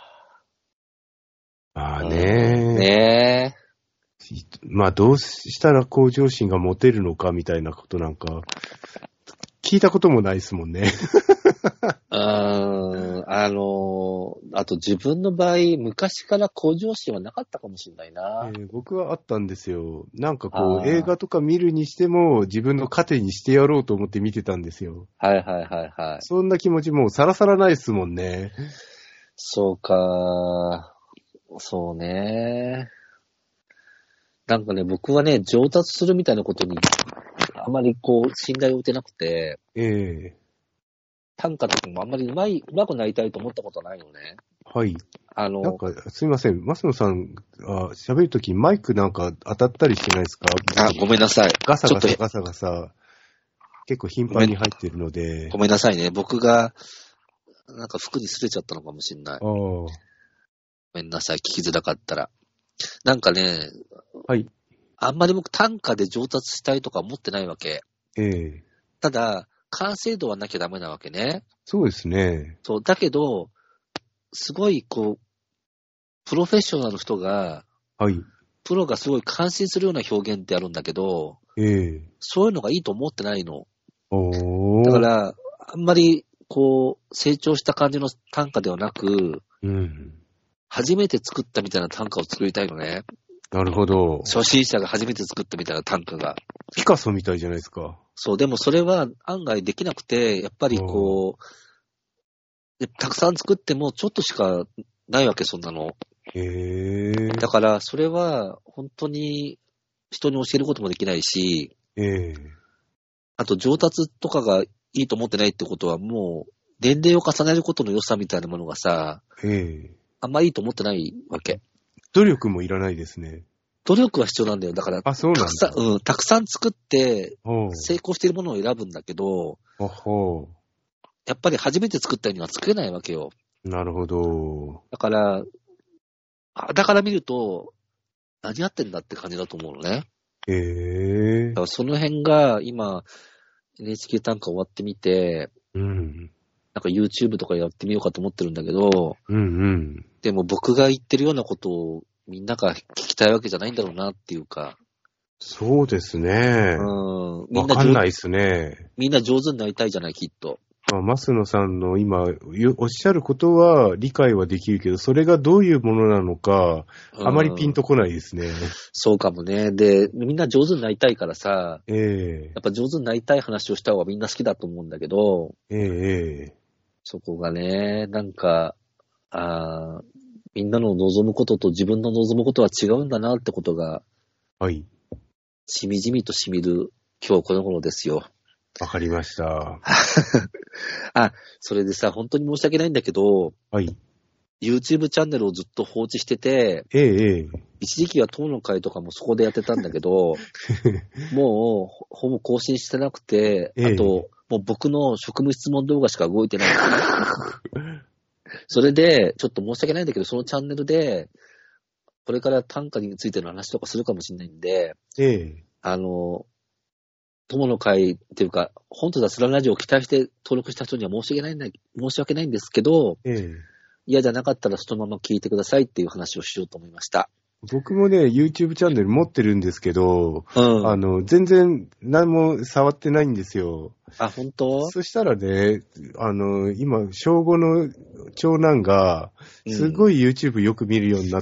まあうんね。 ねえ。 まあどうしたら向上心が持てるのかみたいなことなんか、聞いたこともないですもんね。 うーん、あの、あと自分の場合、昔から向上心はなかったかもしれないえな。 ー僕はあったんですよ。なんかこう、 あー映画とか見るにしても自分の糧にしてやろうと思って見てたんですよ。 はいはいはいはい。 そんな気持ちもうさらさらないですもんね。 そうか。そうね。なんかね、僕はね、上達するみたいなことに、あまりこう、信頼を置いてなくて、 ええ短歌とかもあんまりうまい、うまくなりたいと思ったことはないのね。 はい。 あの、 なんか、すいません。増野さん、あ喋るときマイクなんか当たったりしてないですか？ あ、ごめんなさい。 ガサガちょっとサガサガサ、結構頻繁に入ってるので。 ごめんなさいね。僕が、なんか服に擦れちゃったのかもしれない。 ああ。 ごめんなさい。聞きづらかったら。なんかね、 はい。 あんまり僕単価で上達したいとか思ってないわけ。 ええ。 ただ、完成度はなきゃダメなわけね。 そうですね。 そう、だけど、すごい、こう、プロフェッショナルの人が、 はい。 プロがすごい感心するような表現ってあるんだけど、 ええ。 そういうのがいいと思ってないの。 おー。 だから、あんまり、こう、成長した感じの短歌ではなく、 うん。 初めて作ったみたいな短歌を作りたいのね。 なるほど。 初心者が初めて作ったみたいな短歌が。 ピカソみたいじゃないですか。 そう、でもそれは案外できなくて、やっぱりこう、でたくさん作ってもちょっとしかないわけ、そんなの。 へえ。 だから、それは本当に人に教えることもできないし、 ええ。 あと上達とかがいいと思ってないってことはもう、年齢を重ねることの良さみたいなものがさ、 ええ。 あんまいいと思ってないわけ。 努力もいらないですね。 努力は必要なんだよ。だから、 あ、そうなんだ。 たくさん、うん、たくさん作ってほう。 成功しているものを選ぶんだけど、 ほほやっぱり初めて作ったようには作れないわけよ。 う。なるほど。 だから、あだから見ると、何やってんだって感じだと思うのね。 へえ。 だからその辺が今、エヌエイチケー 短歌終わってみて、 うん。 なんか YouTube とかやってみようかと思ってるんだけど、 うんうん。 でも僕が言ってるようなことをみんなが聞きたいわけじゃないんだろうなっていうか、 そうですね。 うん、みわんな上かんないですね。 みんな上手になりたいじゃない、きっと。 まあ、増野さんの今、よおっしゃることは理解はできるけど、それがどういうものなのか、 うんあまりピンとこないですね。 そうかもね。で、みんな上手になりたいからさ、 ええやっぱ上手になりたい話をした方がみんな好きだと思うんだけど、 えええそこがね、なんか、あーみんなの望むことと自分の望むことは違うんだなってことが、 はい。 しみじみとしみる今日この頃ですよ。 わかりました。 あ、それでさ、本当に申し訳ないんだけど、 はい。 YouTube チャンネルをずっと放置してて、 えええ一時期は党の会とかもそこでやってたんだけど、もうほほぼ更新してなくて、 ええあと、もう僕の職務質問動画しか動いてないんですね。それで、ちょっと申し訳ないんだけど、そのチャンネルで、これから単価についての話とかするかもしれないんで、 ええあの、友の会っていうか、本と雑談ラジオを期待して登録した人には申し訳ないんだ、申し訳ないんですけど、 ええ嫌じゃなかったらそのまま聞いてくださいっていう話をしようと思いました。 僕もね、YouTube チャンネル持ってるんですけど、 うん。 あの、全然何も触ってないんですよ。 あ、本当？ そしたらね、あの、今、小ごの長男が、すごい YouTube よく見るようになって、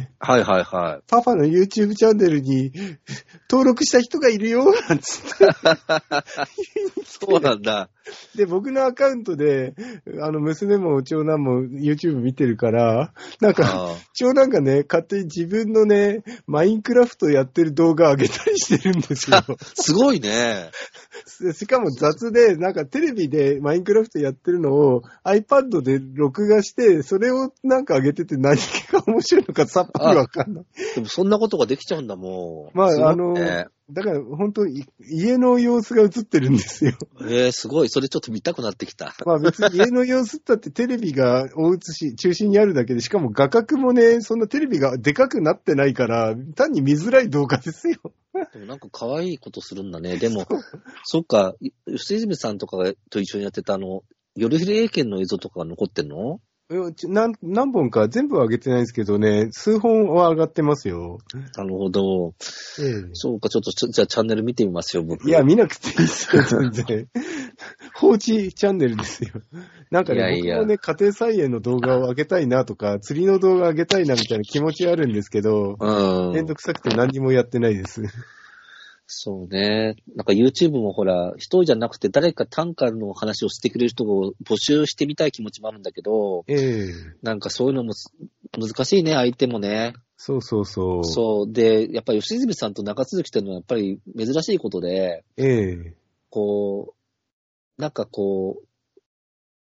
はいはいはい。 パパの YouTube チャンネルに登録した人がいるよ、なんつって。 そうなんだ。 で、僕のアカウントで、あの、娘も長男も YouTube 見てるから、なんか、 あ長男がね、勝手に自分のね、マインクラフトやってる動画上げたりしてるんですよ。 すごいね。 しかも雑で、なんかテレビでマインクラフトやってるのを iPad で録画して、それをなんか上げてて何が面白いのかさっぱりわかんない。 でもそんなことができちゃうんだもん。 まあ、 すごいね、 あの、だから本当に家の様子が映ってるんですよ。 えー、すごい。それちょっと見たくなってきた。 まあ別に家の様子だってテレビが大映し、中心にあるだけで、しかも画角もね、そんなテレビがでかくなってないから、単に見づらい動画ですよ。 でもなんか可愛いことするんだね。でも、そっか、吉泉さんとかと一緒にやってたあの、夜昼英検の映像とかが残ってんの？ 何、何本か全部は上げてないんですけどね、数本は上がってますよ。 なるほど。 ええ、 そうか、ちょっとちょ、じゃあチャンネル見てみますよ、僕。 いや、見なくていいですよ、全然。放置チャンネルですよ。なんかね、いやいや僕もね、家庭菜園の動画を上げたいなとか、釣りの動画上げたいなみたいな気持ちはあるんですけど、 うん。 めんどくさくて何にもやってないです。 そうね。なんか YouTube もほら、一人じゃなくて誰か単価の話をしてくれる人を募集してみたい気持ちもあるんだけど、 ええ、 なんかそういうのも難しいね、相手もね。 そうそうそう。 そう。で、やっぱり吉住さんと仲続きっていうのはやっぱり珍しいことで、 ええ、 こう、なんかこう、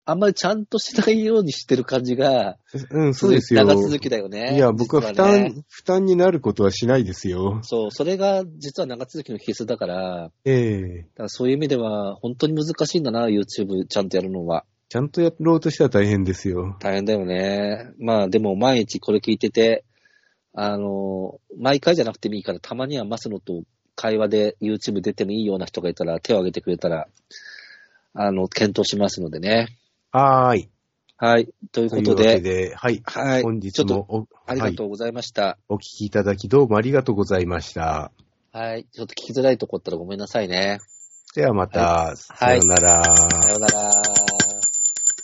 あんまりちゃんとしないようにしてる感じが、 うん、そうですよ。 長続きだよね。 いや、僕は負担、 ね、 負担になることはしないですよ。 そう、それが実は長続きの必須だから、 ええだからそういう意味では本当に難しいんだな、YouTube ちゃんとやるのは。 ちゃんとやろうとしたら大変ですよ。 大変だよね。まあでも毎日これ聞いてて、あの、毎回じゃなくてもいいから、たまにはマスノと会話で YouTube 出てもいいような人がいたら、手を挙げてくれたら、あの、検討しますのでね。 はーい。 はい。ということで、 というわけで、はい。 はい。 本日もおありがとうございました、はい。 お聞きいただきどうもありがとうございました。 はい。ちょっと聞きづらいとこあったらごめんなさいね。 ではまた、 はい、 さようなら。 さようなら。